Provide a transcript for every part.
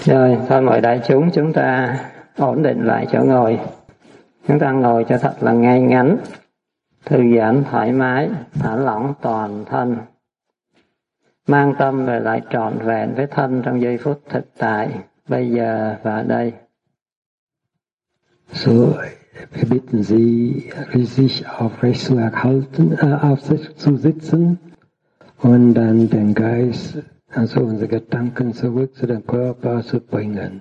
Rồi, thôi mời đại chúng chúng ta ổn định lại chỗ ngồi. Chúng ta ngồi cho thật là ngay ngắn, thư giãn thoải mái, thả lỏng toàn thân. Mang tâm về lại trọn vẹn với thân trong giây phút thực tại, bây giờ và đây. So, wir bitten Sie, sich aufrecht zu erhalten, aufzusitzen und dann den Geist, also unsere Gedanken zurück zu dem Körper zu bringen.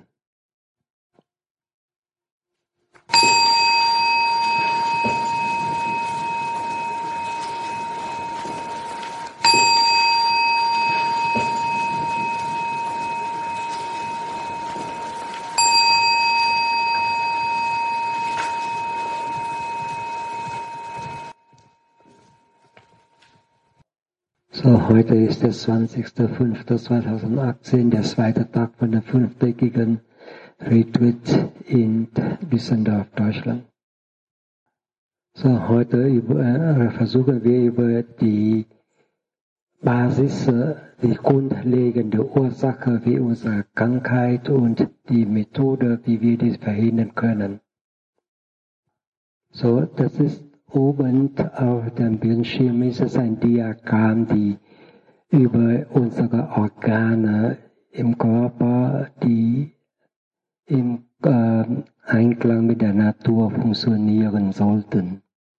So, heute ist der 20.05.2018, der zweite Tag von der 5-tägigen Retreat in Düsseldorf, Deutschland. So, heute versuchen wir über die Basis, die grundlegende Ursache für unsere Krankheit und die Methode, wie wir dies verhindern können. So, das ist oben auf dem Bildschirm ist es ein Diagramm, die über unsere Organe im Körper, die im Einklang mit der Natur funktionieren sollten.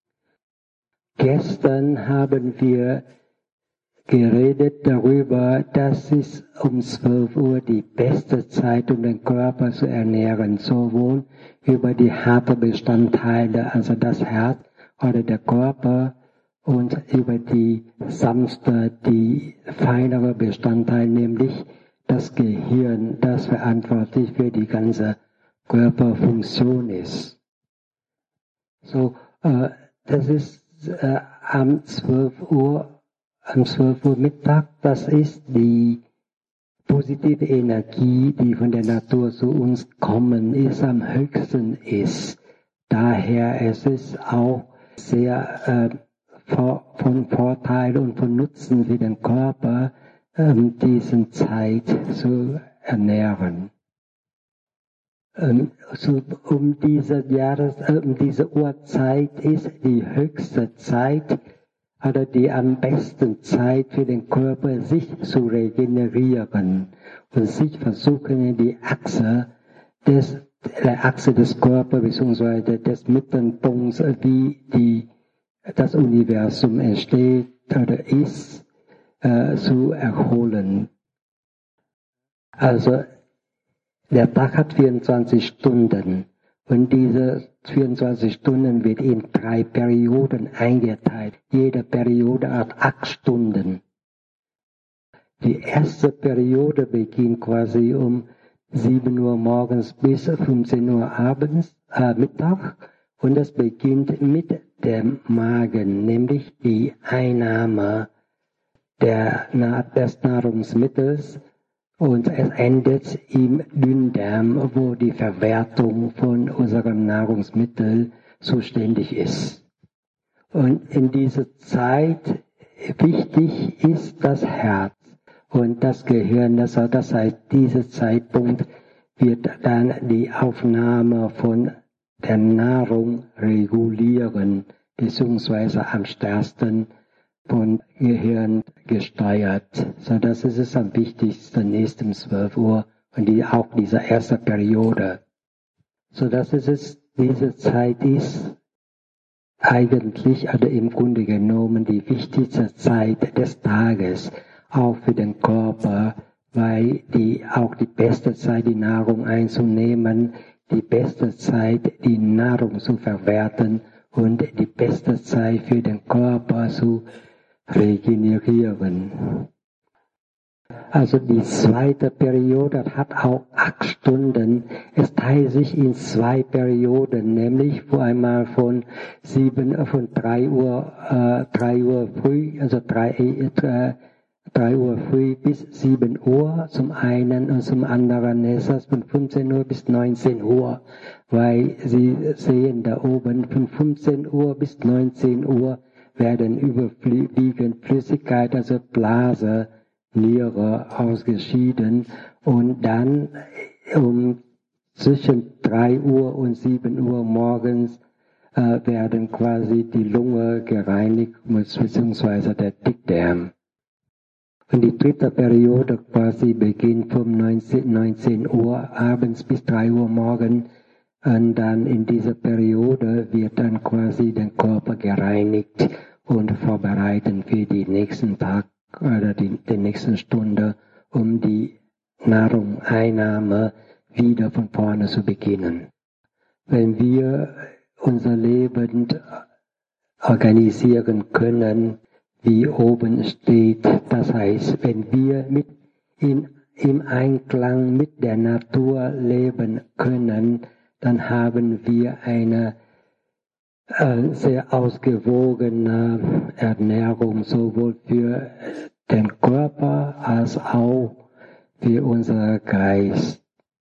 Gestern haben wir geredet darüber, dass es um 12 Uhr die beste Zeit, um den Körper zu ernähren, sowohl über die harten Bestandteile, also das Herz, oder der Körper und über die sanfte, die feinere Bestandteil, nämlich das Gehirn, das verantwortlich für die ganze Körperfunktion ist. So, das ist am 12 Uhr Mittag, das ist die positive Energie, die von der Natur zu uns kommen ist, am höchsten ist. Daher es ist auch sehr von Vorteil und von Nutzen für den Körper, diesen Zeit zu ernähren. So, um diese Uhrzeit ist die höchste Zeit oder die am besten Zeit für den Körper, sich zu regenerieren und sich versuchen in die Achse des Körpers bzw. des Mittelpunkts, wie das Universum entsteht oder ist, zu erholen. Also der Tag hat 24 Stunden und diese 24 Stunden wird in 3 Perioden eingeteilt. Jede Periode hat 8 Stunden. Die erste Periode beginnt quasi um 7 Uhr morgens bis 15 Uhr Mittag, und es beginnt mit dem Magen, nämlich die Einnahme des Nahrungsmittels, und es endet im Dünndarm, wo die Verwertung von unserem Nahrungsmittel zuständig ist. Und in dieser Zeit wichtig ist das Herz und das Gehirn. Das heißt, dieser Zeitpunkt wird dann die Aufnahme von der Nahrung regulieren, beziehungsweise am stärksten von Gehirn gesteuert. So, das ist es am wichtigsten, ist um 12 Uhr und auch diese erste Periode. So, dass diese Zeit ist eigentlich, oder im Grunde genommen, die wichtigste Zeit des Tages, auch für den Körper, weil auch die beste Zeit, die Nahrung einzunehmen, die beste Zeit, die Nahrung zu verwerten und die beste Zeit für den Körper zu regenerieren. Also die zweite Periode hat auch 8 Stunden. Es teilt sich in 2 Perioden, nämlich einmal von 3 Uhr früh, also 3 Uhr früh bis 7 Uhr zum einen, und zum anderen ist es von 15 Uhr bis 19 Uhr, weil Sie sehen da oben, von 15 Uhr bis 19 Uhr werden überwiegend Flüssigkeit, also Blase, Niere ausgeschieden, und dann zwischen 3 Uhr und 7 Uhr morgens werden quasi die Lunge gereinigt, beziehungsweise der Dickdarm. Und die dritte Periode quasi beginnt vom 19 Uhr abends bis 3 Uhr morgens. Und dann in dieser Periode wird dann quasi der Körper gereinigt und vorbereitet für den nächsten Tag oder die nächsten Stunde, um die Nahrungseinnahme wieder von vorne zu beginnen. Wenn wir unser Leben organisieren können, wie oben steht, das heißt, wenn wir im Einklang mit der Natur leben können, dann haben wir eine sehr ausgewogene Ernährung, sowohl für den Körper als auch für unseren Geist.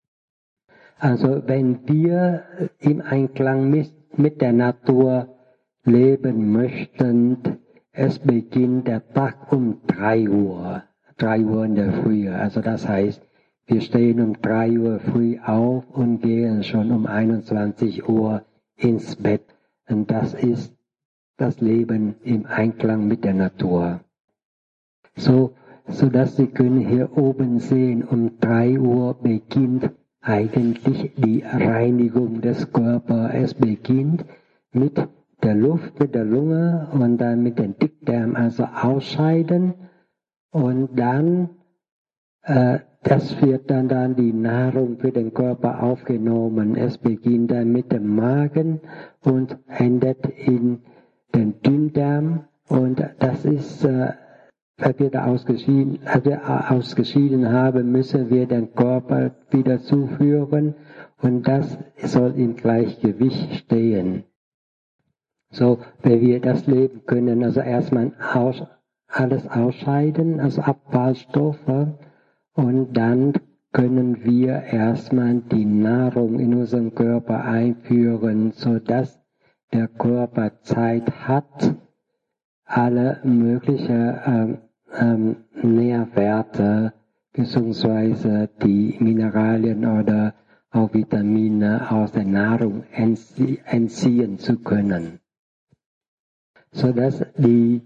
Also wenn wir im Einklang mit der Natur leben möchten, es beginnt der Tag um 3 Uhr in der Früh. Also das heißt, wir stehen um 3 Uhr früh auf und gehen schon um 21 Uhr ins Bett. Und das ist das Leben im Einklang mit der Natur. So dass Sie können hier oben sehen, um 3 Uhr beginnt eigentlich die Reinigung des Körpers. Es beginnt mit der Luft, mit der Lunge und dann mit dem Dickdarm, also ausscheiden. Und dann, das wird dann die Nahrung für den Körper aufgenommen. Es beginnt dann mit dem Magen und endet in den Dünndarm. Und das ist, wenn wir da ausgeschieden haben, müssen wir den Körper wieder zuführen. Und das soll im Gleichgewicht stehen. So, wenn wir das leben können, also erstmal alles ausscheiden, also Abfallstoffe, und dann können wir erstmal die Nahrung in unseren Körper einführen, so dass der Körper Zeit hat, alle möglichen Nährwerte beziehungsweise die Mineralien oder auch Vitamine aus der Nahrung entziehen zu können. So dass die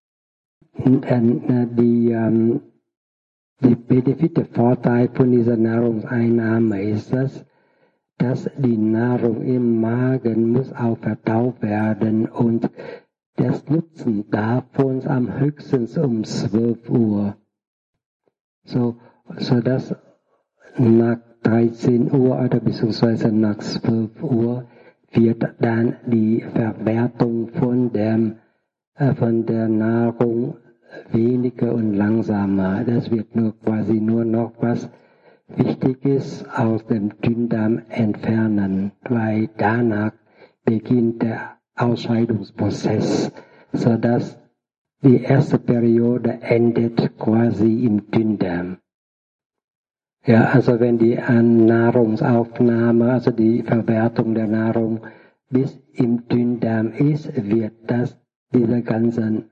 Benefit, der Vorteil von dieser Nahrungseinnahme ist, dass die Nahrung im Magen muss auch verdaut werden und das Nutzen davon am höchstens um 12 Uhr. So dass nach 13 Uhr oder beziehungsweise nach 12 Uhr wird dann die Verwertung von der Nahrung weniger und langsamer. Das wird nur noch was Wichtiges aus dem Dünndarm entfernen, weil danach beginnt der Ausscheidungsprozess, sodass die erste Periode endet quasi im Dünndarm. Ja, also wenn die Nahrungsaufnahme, also die Verwertung der Nahrung bis im Dünndarm ist, wird diese ganzen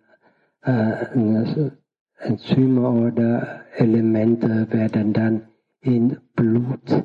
Enzyme oder Elemente werden dann in Blut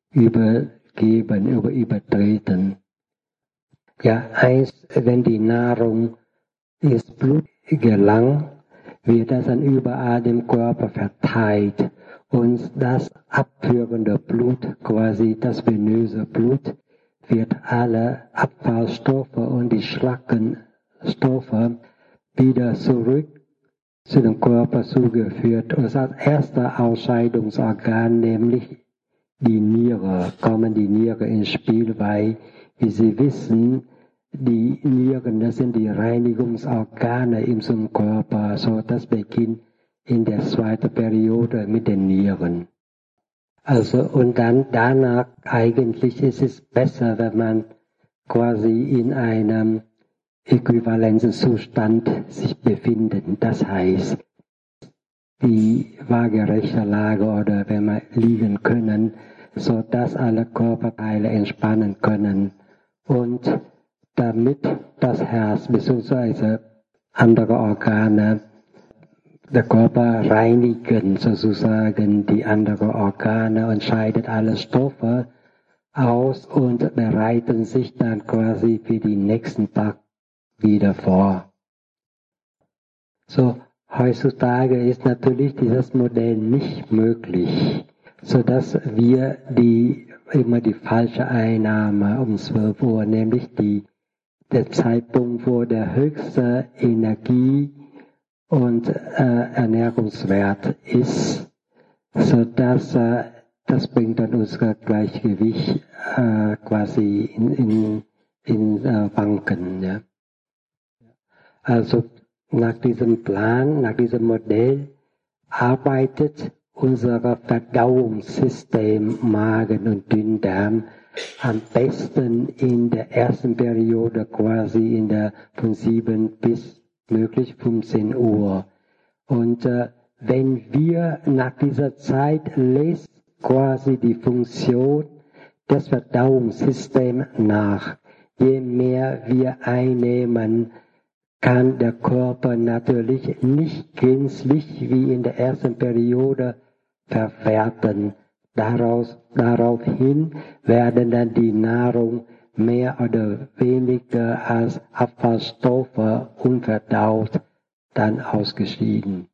übertreten. Ja, wenn die Nahrung ins Blut gelangt, wird das dann überall im Körper verteilt. Und das abführende Blut, quasi das venöse Blut, wird alle Abfallstoffe und die Schlackenstoffe wieder zurück zu dem Körper zugeführt. Und als erster Ausscheidungsorgan, nämlich die Niere, kommen die Niere ins Spiel, weil, wie Sie wissen, die Nieren, das sind die Reinigungsorgane in unserem Körper. So, das beginnt in der zweiten Periode mit den Nieren. Also, und dann danach eigentlich ist es besser, wenn man quasi in einem Äquivalenzzustand sich befindet. Das heißt, die waagerechte Lage oder wenn wir liegen können, so dass alle Körperteile entspannen können und damit das Herz bzw. andere Organe der Körper reinigen sozusagen die anderen Organe und scheidet alle Stoffe aus und bereiten sich dann quasi für den nächsten Tag wieder vor. So, heutzutage ist natürlich dieses Modell nicht möglich, sodass wir immer die falsche Einnahme um 12 Uhr, nämlich der Zeitpunkt, wo der höchste Energie- und Ernährungswert ist, sodass das bringt dann unser Gleichgewicht quasi in Wanken. Ja. Also nach diesem Plan, nach diesem Modell arbeitet unser Verdauungssystem, Magen und Dünndarm am besten in der ersten Periode, quasi von 7 bis möglich 15 Uhr. Und wenn wir nach dieser Zeit lässt quasi die Funktion des Verdauungssystems nach. Je mehr wir einnehmen, kann der Körper natürlich nicht gänzlich wie in der ersten Periode verwerten. Daraufhin werden dann die Nahrung mehr oder weniger als Abfallstoffe unverdaut dann ausgeschieden.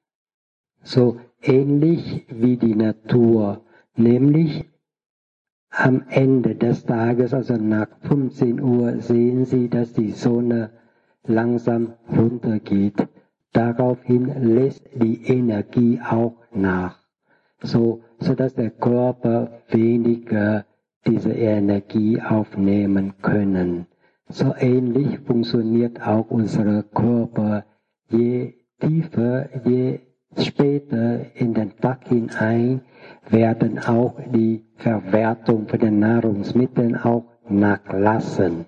So ähnlich wie die Natur, nämlich am Ende des Tages, also nach 15 Uhr, sehen Sie, dass die Sonne langsam runtergeht. Daraufhin lässt die Energie auch nach, sodass der Körper weniger diese Energie aufnehmen können. So ähnlich funktioniert auch unser Körper. Je tiefer, je später in den Tag hinein werden auch die Verwertung von den Nahrungsmitteln auch nachlassen.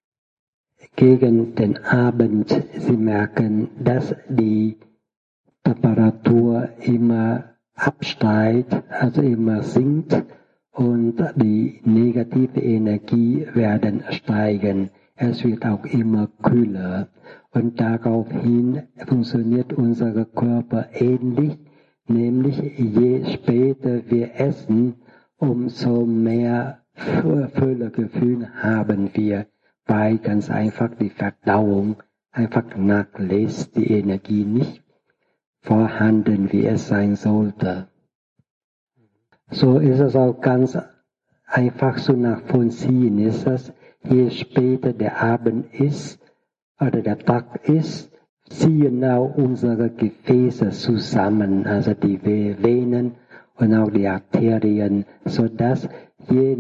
Gegen den Abend, Sie merken, dass die Temperatur immer absteigt, also immer sinkt und die negative Energie werden steigen. Es wird auch immer kühler und daraufhin funktioniert unser Körper ähnlich, nämlich je später wir essen, umso mehr Völlegefühl haben wir, weil ganz einfach die Verdauung einfach nachlässt, die Energie nicht vorhanden, wie es sein sollte. So ist es auch ganz einfach zu nachvollziehen, ist es, je später der Abend ist oder der Tag ist, ziehen auch unsere Gefäße zusammen, also die Venen und auch die Arterien, sodass je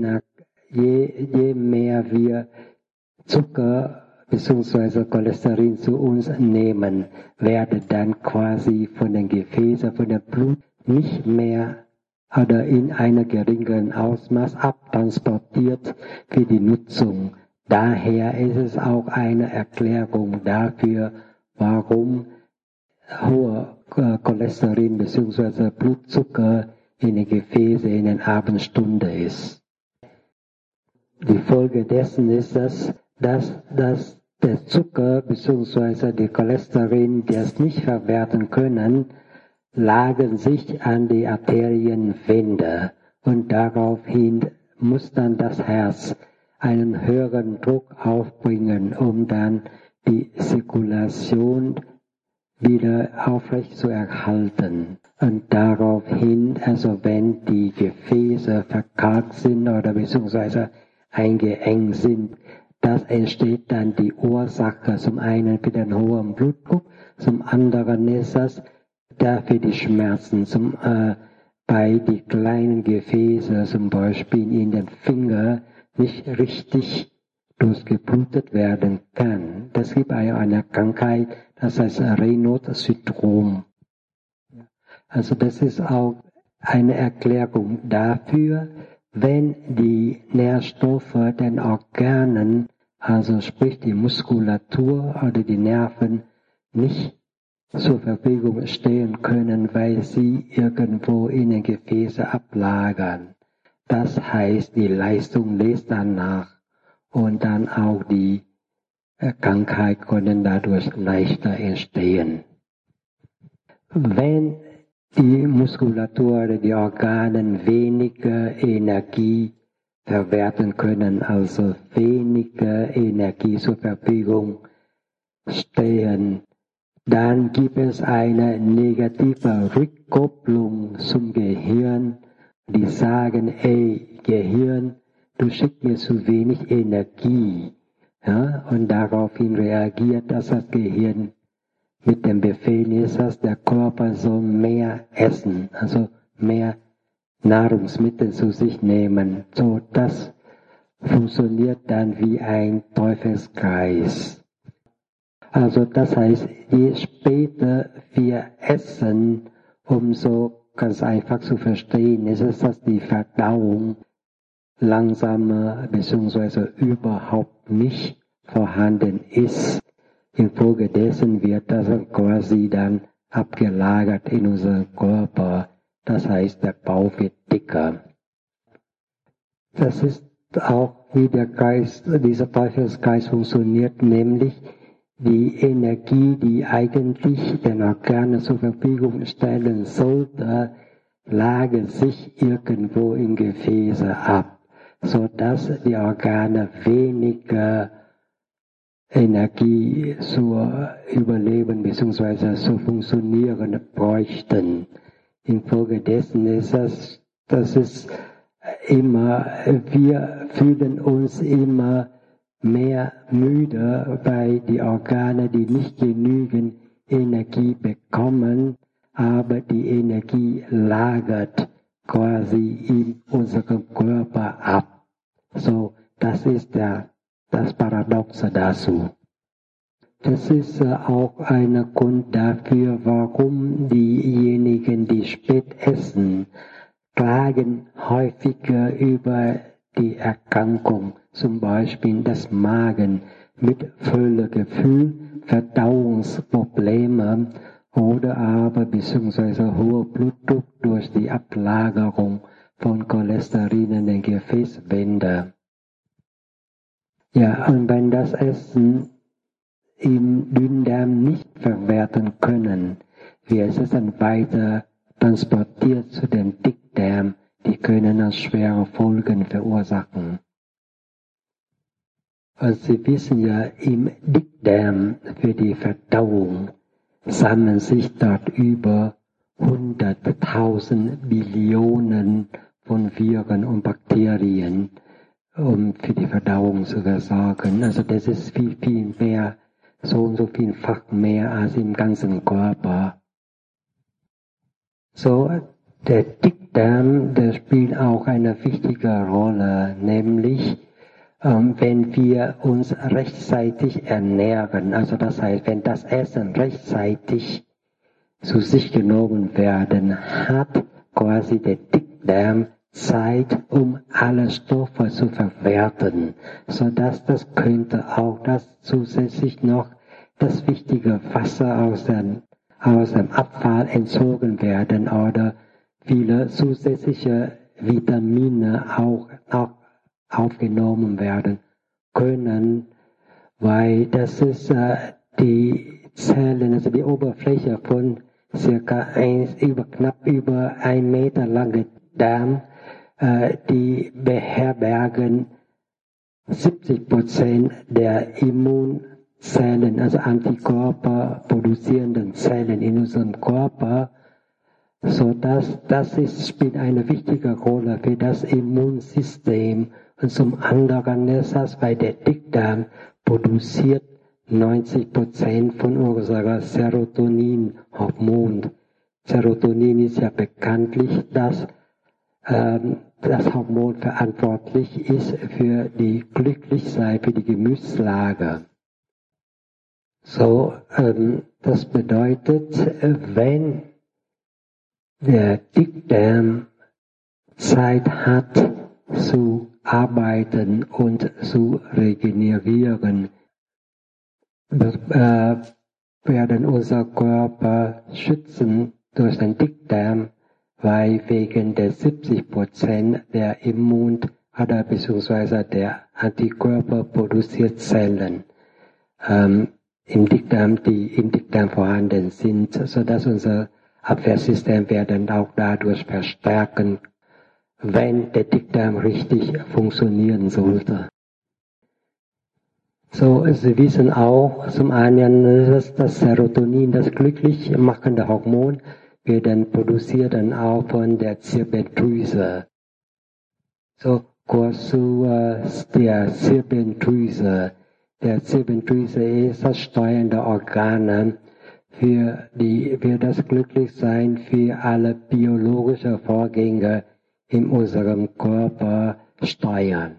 mehr wir Zucker bzw. Cholesterin zu uns nehmen, werden dann quasi von den Gefäßen, von dem Blut nicht mehr oder in einem geringeren Ausmaß abtransportiert für die Nutzung. Daher ist es auch eine Erklärung dafür, warum hoher Cholesterin bzw. Blutzucker in den Gefäßen in den Abendstunden ist. Die Folge dessen ist, dass der Zucker bzw. die Cholesterin, die es nicht verwerten können, lagern sich an die Arterienwände und daraufhin muss dann das Herz einen höheren Druck aufbringen, um dann die Zirkulation wieder aufrecht zu erhalten. Und daraufhin, also wenn die Gefäße verkalkt sind oder beziehungsweise eingeengt sind, das entsteht dann die Ursache, zum einen für den hohen Blutdruck, zum anderen ist das dafür die Schmerzen, bei die kleinen Gefäße, zum Beispiel in den Finger, nicht richtig durchgeblutet werden kann. Das gibt eine Krankheit, das heißt Raynaud-Syndrom. Also das ist auch eine Erklärung dafür, wenn die Nährstoffe den Organen, also sprich die Muskulatur oder die Nerven, nicht zur Verfügung stehen können, weil sie irgendwo in den Gefäßen ablagern. Das heißt, die Leistung lässt dann nach und dann auch die Krankheit können dadurch leichter entstehen. wenn die Muskulatur, die Organe weniger Energie verwerten können, also weniger Energie zur Verfügung stehen, dann gibt es eine negative Rückkopplung zum Gehirn, die sagen, ey, Gehirn, du schickst mir zu wenig Energie. Ja? Und daraufhin reagiert das Gehirn mit dem Befehl, dass der Körper soll mehr essen, also mehr Nahrungsmittel zu sich nehmen. So, das funktioniert dann wie ein Teufelskreis. Also das heißt, je später wir essen, umso ganz einfach zu verstehen ist es, dass die Verdauung langsamer bzw. überhaupt nicht vorhanden ist. Infolgedessen wird das quasi dann abgelagert in unseren Körper. Das heißt, der Bauch wird dicker. Das ist auch, wie der Geist, dieser Teufelskreis funktioniert, nämlich die Energie, die eigentlich den Organen zur Verfügung stellen sollte, lagert sich irgendwo in Gefäße ab, sodass die Organe weniger Energie zur Überleben bzw. zu funktionieren bräuchten. Infolgedessen ist das ist immer, wir fühlen uns immer mehr müde, weil die Organe, die nicht genügend Energie bekommen, aber die Energie lagert quasi in unserem Körper ab. So, das ist das Paradoxe dazu. Das ist auch ein Grund dafür, warum diejenigen, die spät essen, klagen häufiger über die Erkrankung, zum Beispiel das Magen mit Völlegefühl, Verdauungsprobleme oder aber beziehungsweise hoher Blutdruck durch die Ablagerung von Cholesterin in den Gefäßwänden. Ja, und wenn das Essen im Dünndarm nicht verwerten können, wird es dann weiter transportiert zu dem Dickdarm, die können dann schwere Folgen verursachen. Und Sie wissen ja, im Dickdarm für die Verdauung sammeln sich dort über 100.000 Billionen von Viren und Bakterien, um für die Verdauung zu versorgen. Also das ist viel, viel mehr, so und so vielfach mehr als im ganzen Körper. So, der Dickdarm, der spielt auch eine wichtige Rolle, nämlich wenn wir uns rechtzeitig ernähren, also das heißt, wenn das Essen rechtzeitig zu sich genommen werden, hat quasi der Dickdarm Zeit, um alle Stoffe zu verwerten, sodass das könnte auch das zusätzlich noch das wichtige Wasser aus dem Abfall entzogen werden oder viele zusätzliche Vitamine auch aufgenommen werden können, weil das ist die Zellen, also die Oberfläche von knapp über 1 Meter lange Darm, die beherbergen 70% der Immunzellen, also Antikörper produzierenden Zellen in unserem Körper, so dass spielt eine wichtige Rolle für das Immunsystem. Und zum anderen ist das, weil der Dickdarm produziert 90% von unserer Serotonin-Hormon. Serotonin ist ja bekanntlich das Hormon verantwortlich ist für die Glücklichsein, für die Gemütslage. So, das bedeutet, wenn der Dickdarm Zeit hat zu arbeiten und zu regenerieren, werden unser Körper schützen durch den Dickdarm, weil wegen der 70% der Immun- oder beziehungsweise der Antikörper produziert Zellen im Dickdarm, die im Dickdarm vorhanden sind, sodass unser Abwehrsystem werden auch dadurch verstärken, wenn der Dickdarm richtig funktionieren sollte. So, Sie wissen auch zum einen, dass das Serotonin, das glücklich machende Hormon, wird dann produziert dann auch von der Zirbeldrüse. So, kurz zu der Zirbeldrüse. Der Zirbeldrüse ist das steuernde Organ für das Glücklichsein für alle biologischen Vorgänge in unserem Körper steuern.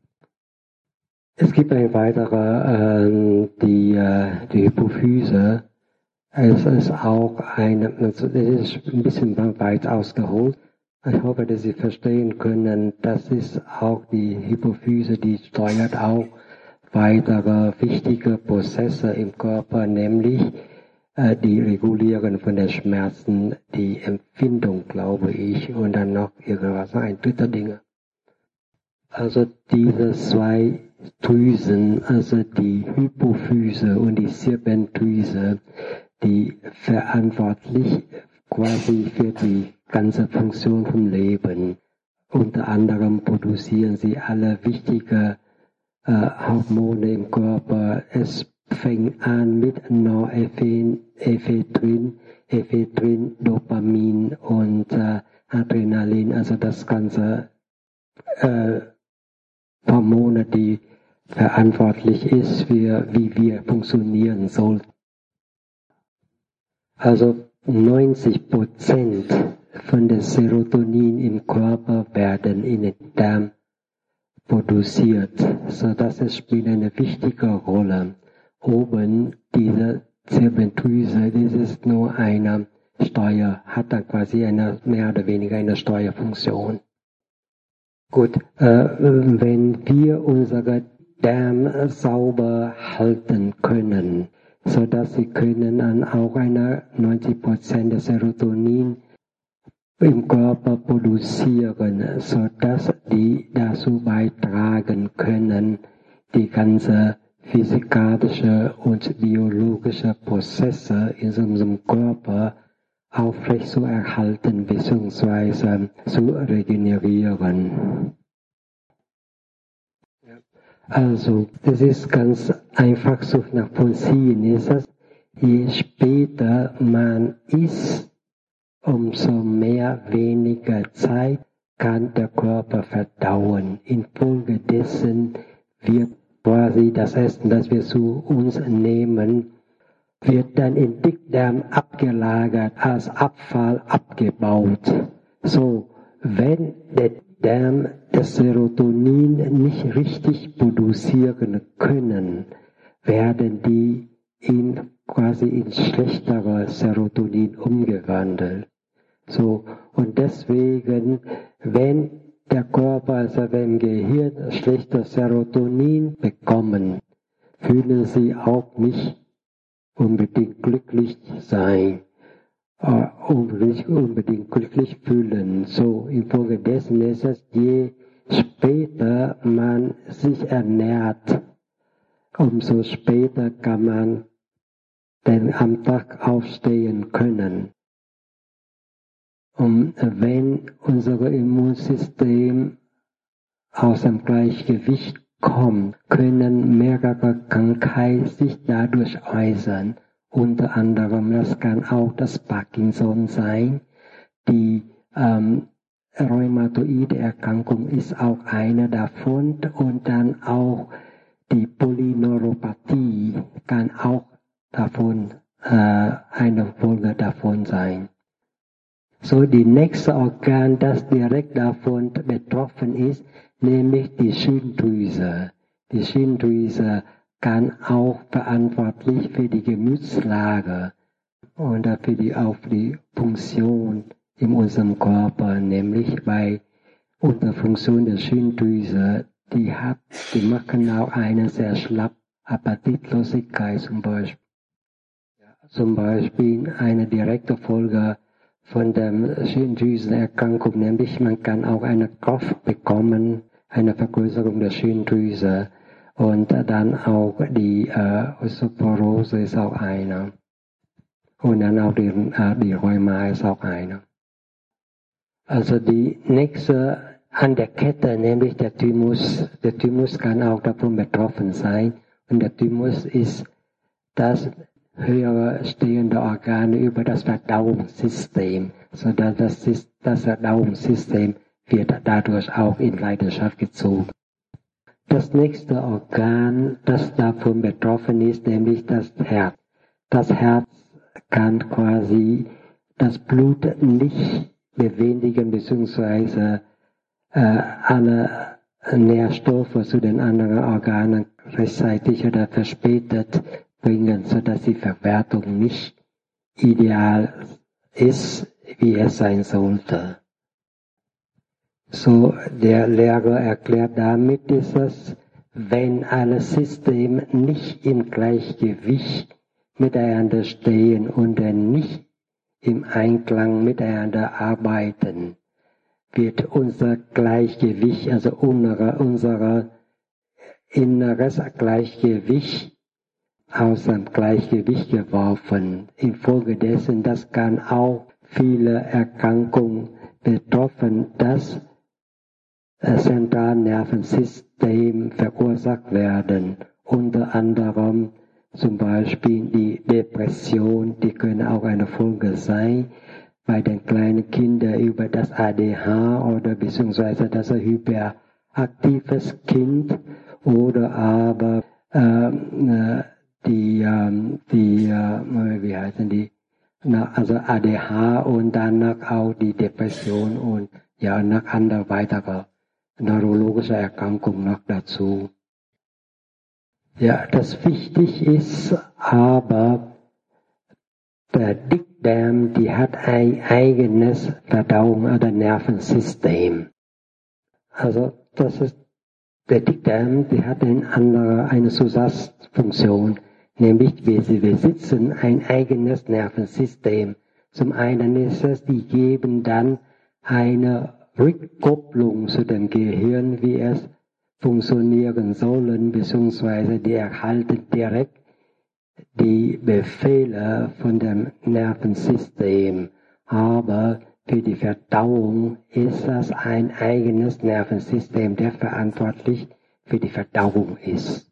Es gibt ein weiterer, die Hypophyse. Es ist auch das ist ein bisschen weit ausgeholt. Ich hoffe, dass Sie verstehen können, das ist auch die Hypophyse, die steuert auch weitere wichtige Prozesse im Körper, nämlich die Regulierung von den Schmerzen, die Empfindung, glaube ich, und dann noch irgendwas, ein dritter Ding. Also diese zwei Drüsen, also die Hypophyse und die Zirbeldrüse, die verantwortlich quasi für die ganze Funktion vom Leben. Unter anderem produzieren sie alle wichtigen Hormone im Körper. Es fängt an mit Norepinephren, Dopamin und Adrenalin, also das ganze Hormone, die verantwortlich ist für wie wir funktionieren sollten. Also 90% von der Serotonin im Körper werden in den Darm produziert. So dass es spielt eine wichtige Rolle. Oben diese Zirbeldrüse, das ist nur eine Steuer, hat dann quasi mehr oder weniger eine Steuerfunktion. Gut, wenn wir unsere Darm sauber halten können, so dass sie können dann auch 90% der Serotonin im Körper produzieren, so dass die dazu beitragen können, die ganze physikalische und biologische Prozesse in unserem Körper aufrecht zu erhalten bzw. zu regenerieren. Also, das ist ganz einfach zu nachvollziehen, ist es, je später man ist, umso mehr weniger Zeit kann der Körper verdauen. Infolgedessen wird quasi das Essen, das wir zu uns nehmen, wird dann im Dickdarm abgelagert, als Abfall abgebaut. So, wenn der Darm das Serotonin nicht richtig produzieren können, werden die quasi in schlechtere Serotonin umgewandelt. So, und deswegen, wenn der Körper, also wenn Gehirn schlechtes Serotonin bekommen, fühlen sie auch nicht unbedingt glücklich sein, unbedingt glücklich fühlen. So, infolgedessen ist es, je später man sich ernährt, umso später kann man denn am Tag aufstehen können. Und wenn unser Immunsystem aus dem Gleichgewicht kommt, können mehrere Krankheiten sich dadurch äußern. Unter anderem, das kann auch das Parkinson sein. Die rheumatoide Erkrankung ist auch eine davon und dann auch die Polyneuropathie kann auch davon eine Folge davon sein. So, die nächste Organ, das direkt davon betroffen ist, nämlich die Schilddrüse. Die Schilddrüse kann auch verantwortlich für die Gemütslage und für die Funktion in unserem Körper, nämlich bei Unterfunktion der Schilddrüse, die machen auch eine sehr schlappe Appetitlosigkeit zum Beispiel. Zum Beispiel eine direkte Folge von der Schilddrüsenerkrankung, nämlich man kann auch einen Kopf bekommen, eine Vergrößerung der Schilddrüse und dann auch die Osteoporose ist auch einer. und dann auch die Rheuma ist auch eine. Also die nächste an der Kette, nämlich der Thymus. Der Thymus kann auch davon betroffen sein. Und der Thymus ist das höhere stehende Organ über das Verdauungssystem, sodass das Verdauungssystem wird dadurch auch in Leidenschaft gezogen. Das nächste Organ, das davon betroffen ist, nämlich das Herz. Das Herz kann quasi das Blut nicht bewegen bzw. alle Nährstoffe zu den anderen Organen rechtzeitig oder verspätet bringen, sodass die Verwertung nicht ideal ist, wie es sein sollte. So, der Lehrer erklärt damit, ist es, wenn alle Systeme nicht im Gleichgewicht miteinander stehen und nicht im Einklang miteinander arbeiten, wird unser Gleichgewicht, also unser inneres Gleichgewicht aus dem Gleichgewicht geworfen. Infolgedessen, das kann auch viele Erkrankungen betroffen, das Zentralnervensystem verursacht werden. Unter anderem zum Beispiel die Depression, die können auch eine Folge sein bei den kleinen Kindern über das ADH oder beziehungsweise das hyperaktives Kind oder aber wie heißen die? Also ADH und danach auch die Depression und ja noch andere weitere neurologische Erkrankungen noch dazu. Ja, das wichtig ist, aber der Dickdarm, die hat ein eigenes Verdauung oder Nervensystem. Also das ist der Dickdarm, die hat eine Zusatzfunktion, nämlich wir besitzen ein eigenes Nervensystem. Zum einen ist es, die geben dann eine Rückkopplung zu dem Gehirn, wie es funktionieren sollen, beziehungsweise die erhalten direkt die Befehle von dem Nervensystem. Aber für die Verdauung ist das ein eigenes Nervensystem, der verantwortlich für die Verdauung ist.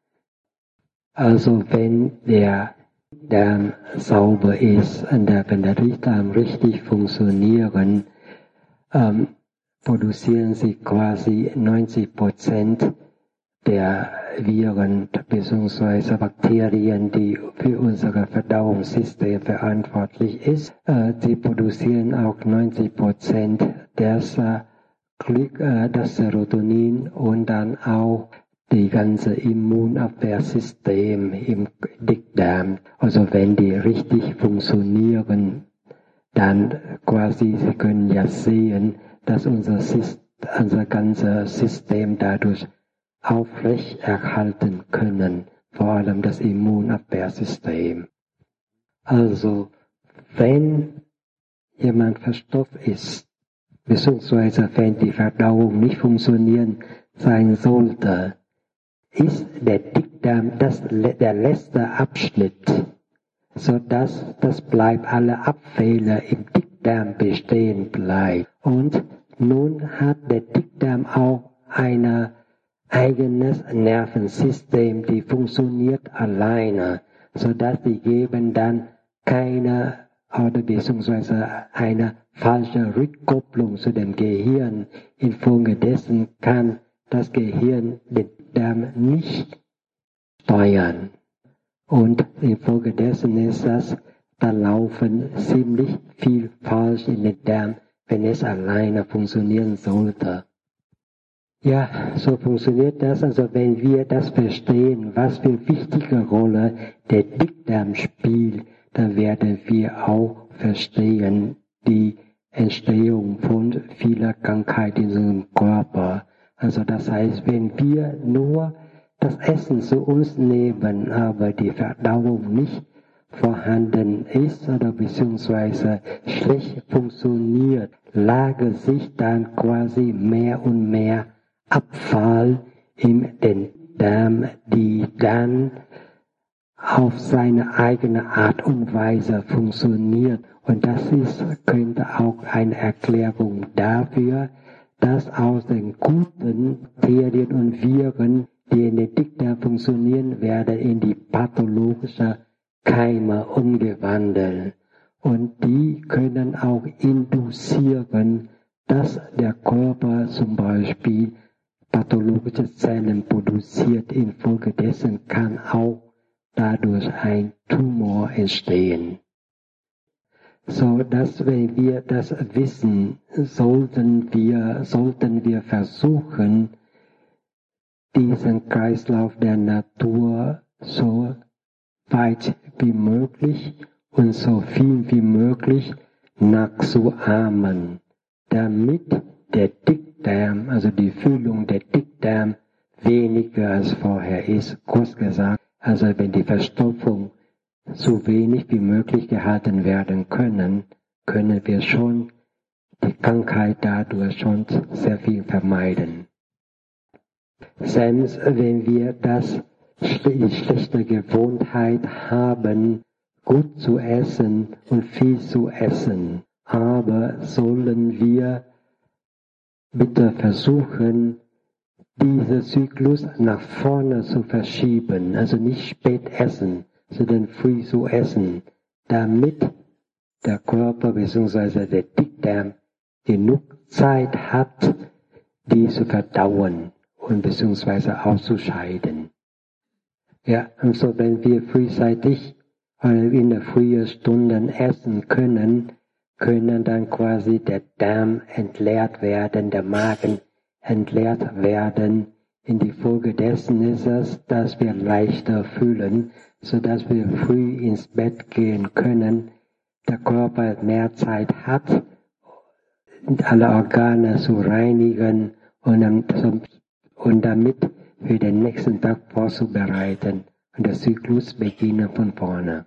Also wenn der Darm sauber ist und wenn der Darm richtig funktionieren, produzieren sie quasi 90% der Viren bzw. Bakterien, die für unser Verdauungssystem verantwortlich ist. Sie produzieren auch 90% das Serotonin und dann auch die ganze Immunabwehrsystem im Dickdarm. Also wenn die richtig funktionieren, dann quasi, Sie können ja sehen, dass unser ganzes System dadurch aufrecht erhalten können, vor allem das Immunabwehrsystem. Also, wenn jemand verstopft ist, beziehungsweise wenn die Verdauung nicht funktionieren sein sollte, ist der Dickdarm der letzte Abschnitt, sodass das bleibt, alle Abfälle im Dickdarm bestehen bleibt. Und nun hat der Dickdarm auch ein eigenes Nervensystem, die funktioniert alleine, sodass die geben dann keine oder beziehungsweise eine falsche Rückkopplung zu dem Gehirn. Infolgedessen kann das Gehirn den Darm nicht steuern. Und infolgedessen ist das, da laufen ziemlich viel falsch in den Darm, wenn es alleine funktionieren sollte. Ja, so funktioniert das. Also wenn wir das verstehen, was für wichtige Rolle der Dickdarm spielt, dann werden wir auch verstehen die Entstehung von vieler Krankheiten in unserem Körper. Also das heißt, wenn wir nur das Essen zu uns nehmen, aber die Verdauung nicht vorhanden ist oder beziehungsweise schlecht funktioniert, lagert sich dann quasi mehr und mehr Abfall in den Darm, die dann auf seine eigene Art und Weise funktioniert. Und das könnte auch eine Erklärung dafür, dass aus den guten Bakterien und Viren, die in den Dickdarm funktionieren, werden in die pathologische Keime umgewandelt. Und die können auch induzieren, dass der Körper zum Beispiel pathologische Zellen produziert. Infolgedessen kann auch dadurch ein Tumor entstehen. So dass wenn wir das wissen, sollten wir versuchen, diesen Kreislauf der Natur so weit wie möglich und so viel wie möglich nachzuahmen, damit der Dickdarm, also die Füllung der Dickdarm, weniger als vorher ist. Kurz gesagt, also wenn die Verstopfung so wenig wie möglich gehalten werden können, können wir schon die Krankheit dadurch schon sehr viel vermeiden. Selbst wenn wir die schlechte Gewohnheit haben, gut zu essen und viel zu essen, aber sollen wir bitte versuchen, diesen Zyklus nach vorne zu verschieben, also nicht spät essen, sondern früh zu essen, damit der Körper bzw. der Dickdarm genug Zeit hat, die zu verdauen und bzw. auszuscheiden. Ja, also wenn wir frühzeitig in den frühen Stunden essen können dann quasi der Darm entleert werden, der Magen entleert werden. In die Folge dessen ist es, dass wir leichter fühlen, so dass wir früh ins Bett gehen können, der Körper mehr Zeit hat, alle Organe zu reinigen und damit für den nächsten Tag vorzubereiten und der Zyklus beginnt von vorne.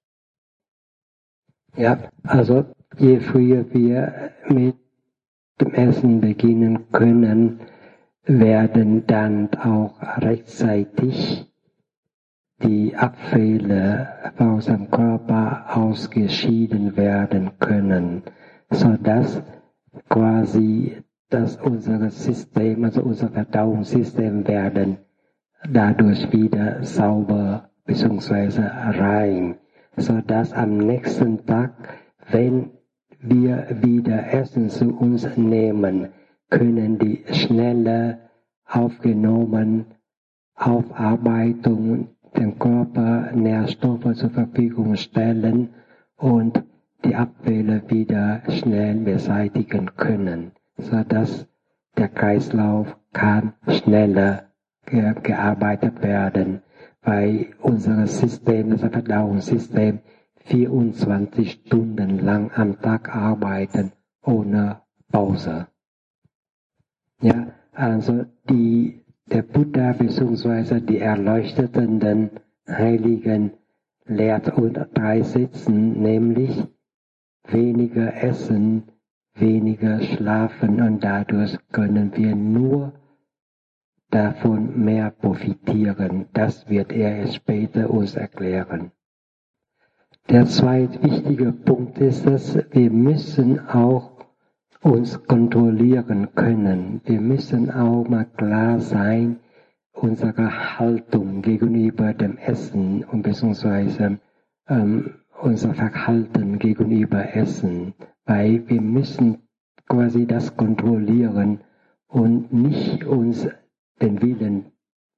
Ja, also je früher wir mit dem Essen beginnen können, werden dann auch rechtzeitig die Abfälle aus dem Körper ausgeschieden werden können, sodass quasi unser System, also unser Verdauungssystem werden dadurch wieder sauber bzw. rein, sodass am nächsten Tag, wenn wir wieder Essen zu uns nehmen, können die schneller aufgenommen Aufarbeitung dem Körper Nährstoffe zur Verfügung stellen und die Abfälle wieder schnell beseitigen können, sodass der Kreislauf kann schneller gearbeitet werden, weil unser System, unser Verdauungssystem 24 Stunden lang am Tag arbeiten ohne Pause. Ja, also der Buddha bzw. die erleuchteten Heiligen lehrt uns 3 Sitzen, nämlich weniger essen, weniger schlafen und dadurch können wir nur davon mehr profitieren. Das wird er später uns erklären. Der zweite wichtige Punkt ist, dass wir müssen auch uns kontrollieren können. Wir müssen auch mal klar sein, unsere Haltung gegenüber dem Essen und beziehungsweise unser Verhalten gegenüber Essen, weil wir müssen quasi das kontrollieren und nicht uns den Willen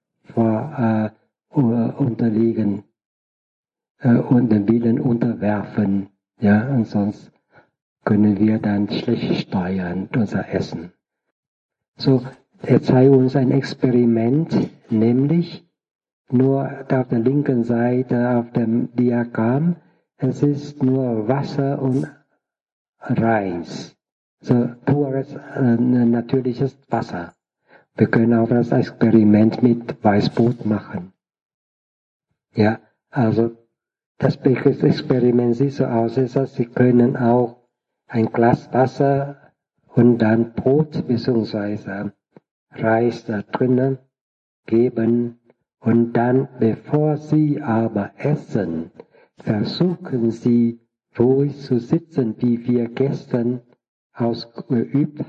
unterliegen und den Willen unterwerfen, ja, und sonst können wir dann schlecht steuern unser Essen. So, er zeigt uns ein Experiment, nämlich nur auf der linken Seite auf dem Diagramm, es ist nur Wasser und Reis, so pures natürliches Wasser. Wir können auch das Experiment mit Weißbrot machen. Ja, also das Experiment sieht so aus, dass Sie können auch ein Glas Wasser und dann Brot bzw. Reis da drinnen geben Und dann, bevor Sie aber essen, versuchen Sie ruhig zu sitzen, wie wir gestern geübt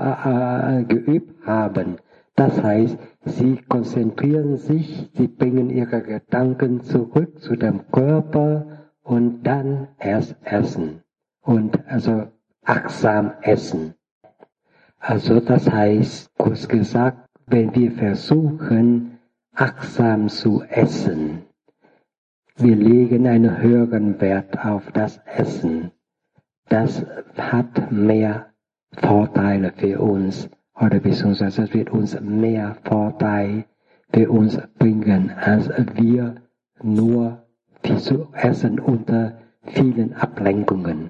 haben. Das heißt, Sie konzentrieren sich, Sie bringen Ihre Gedanken zurück zu dem Körper und dann erst essen. Und also achtsam essen. Also das heißt, kurz gesagt, wenn wir versuchen, achtsam zu essen, wir legen einen höheren Wert auf das Essen. Das hat mehr Vorteile für uns, oder beziehungsweise es wird uns mehr Vorteile für uns bringen, als wir nur viel zu essen unter vielen Ablenkungen.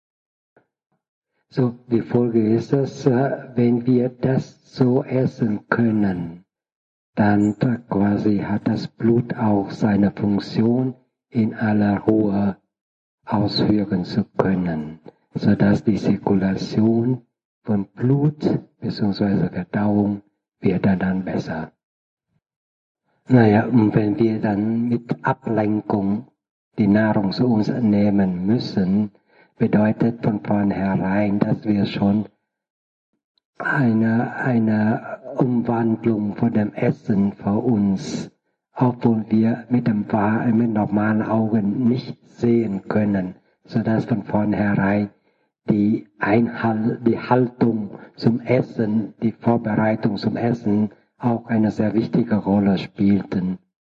So, die Folge ist, dass wenn wir das so essen können, dann quasi hat das Blut auch seine Funktion in aller Ruhe ausführen zu können, sodass die Zirkulation von Blut bzw. Verdauung wird dann besser. Naja, und wenn wir dann mit Ablenkung die Nahrung zu uns nehmen müssen, bedeutet von vornherein, dass wir schon eine Umwandlung von dem Essen vor uns, obwohl wir mit normalen Augen nicht sehen können, sodass von vornherein die Haltung zum Essen, die Vorbereitung zum Essen auch eine sehr wichtige Rolle spielten.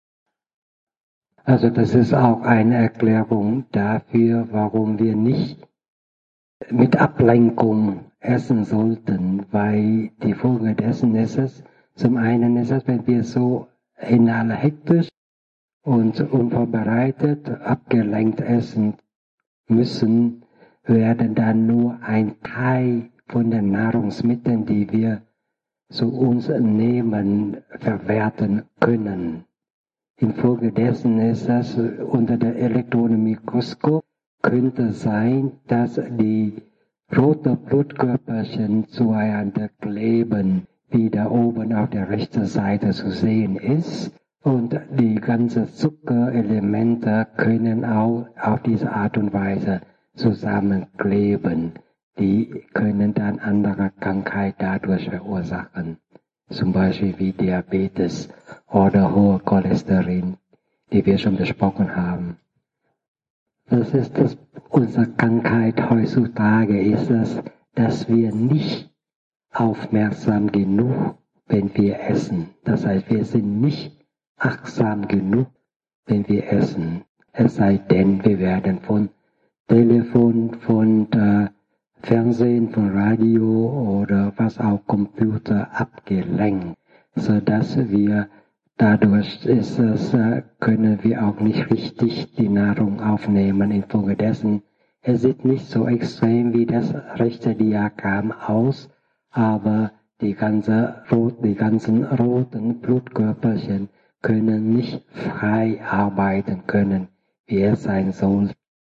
Also das ist auch eine Erklärung dafür, warum wir nicht mit Ablenkung essen sollten, weil die Folge dessen ist es, zum einen ist es, wenn wir so in aller hektisch und unvorbereitet, abgelenkt essen müssen, werden dann nur ein Teil von den Nahrungsmitteln, die wir zu uns nehmen, verwerten können. Infolgedessen ist das unter dem Elektronenmikroskop könnte sein, dass die roten Blutkörperchen zueinander kleben, wie da oben auf der rechten Seite zu sehen ist. Und die ganzen Zuckerelemente können auch auf diese Art und Weise zusammenkleben. Die können dann andere Krankheiten dadurch verursachen. Zum Beispiel wie Diabetes oder hohe Cholesterin, die wir schon besprochen haben. Das ist unsere Krankheit heutzutage ist es, dass wir nicht aufmerksam genug, wenn wir essen. Das heißt, wir sind nicht achtsam genug, wenn wir essen. Es sei denn, wir werden von Telefon, von Fernsehen, von Radio oder was auch Computer abgelenkt, sodass wir dadurch können wir auch nicht richtig die Nahrung aufnehmen. Infolgedessen, es sieht nicht so extrem wie das rechte Diagramm aus, aber die ganzen roten Blutkörperchen können nicht frei arbeiten können, wie es sein soll.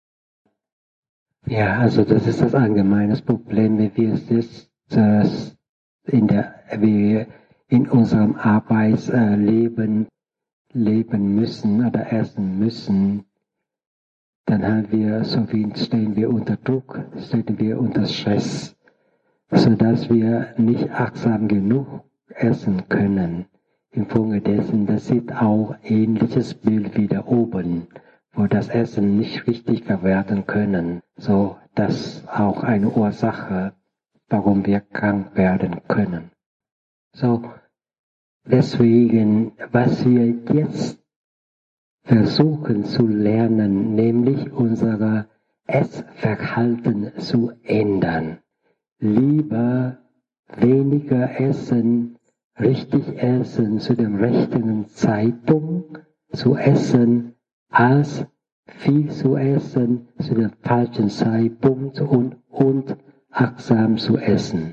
Ja, also das ist das allgemeine Problem, wie wir es in unserem Arbeitsleben leben müssen oder essen müssen. Dann stehen wir unter Druck, stehen wir unter Stress, sodass wir nicht achtsam genug essen können. Infolgedessen, das sieht auch ähnliches Bild wie da oben, wo das Essen nicht richtig verwerten können. So, das ist auch eine Ursache, warum wir krank werden können. So, deswegen, was wir jetzt versuchen zu lernen, nämlich unser Essverhalten zu ändern. Lieber weniger essen, richtig essen, zu dem rechten Zeitpunkt zu essen, als viel zu essen, zu dem falschen Zeitpunkt und achtsam zu essen.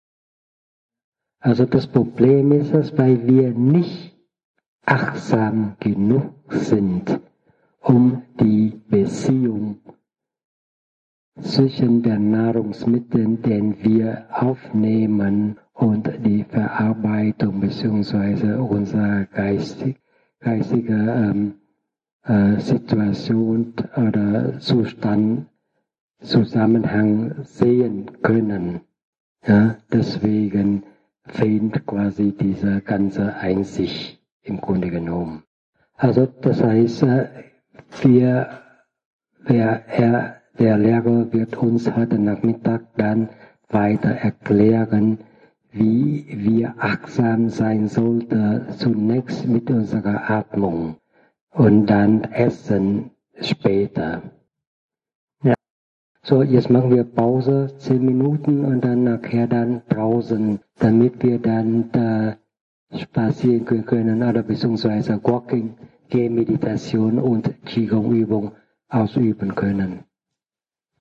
Also das Problem ist, dass weil wir nicht achtsam genug sind, um die Beziehung zwischen den Nahrungsmitteln, den wir aufnehmen, und die Verarbeitung bzw. unser geistige Situation oder Zustand, Zusammenhang sehen können. Ja, deswegen fehlt quasi diese ganze Einsicht im Grunde genommen. Also das heißt, der Lehrer wird uns heute Nachmittag dann weiter erklären, wie wir achtsam sein sollten, zunächst mit unserer Atmung und dann Essen später. Ja. So, jetzt machen wir Pause, 10 Minuten und dann nachher dann draußen, damit wir dann spazieren können oder beziehungsweise Walking, Gehmeditation und Qigong-Übung ausüben können.